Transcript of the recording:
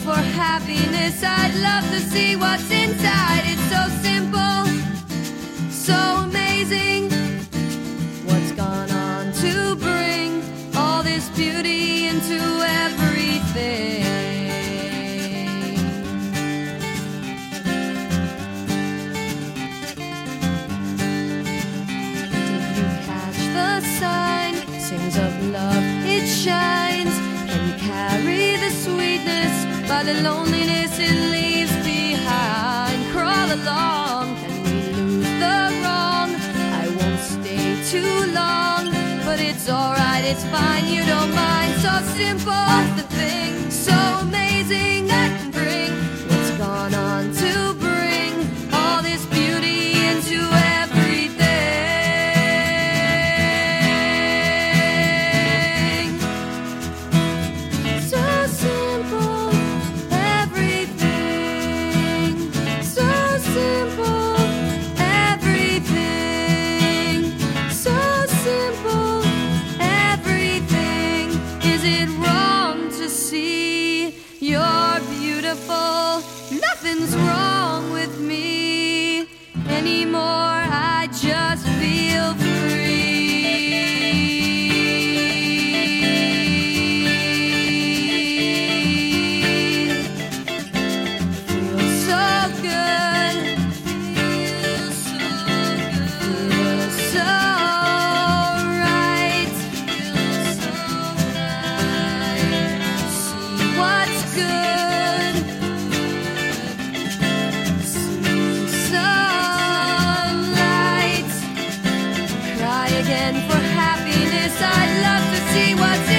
for happiness. I'd love to see what's inside. It's so simple, so amazing. What's gone on to bring all this beauty into everything? Did you catch the sign? Sings of love, it shines. Can you carry the sweetness by the loneliness it leaves behind? Crawl along, can we lose the wrong? I won't stay too long, but it's alright, it's fine, you don't mind. So simple, the thing, so amazing that can bring what's gone on to bring all this beauty into everything. So simple, everything. So simple, everything. So simple, everything. Is it wrong to see you're beautiful? Nothing's wrong with me anymore. I just feel free. Feels so good. Feels so good. Feels so right. Feels so right. See what's good. See sunlight. Cry again for happiness. I'd love to see what's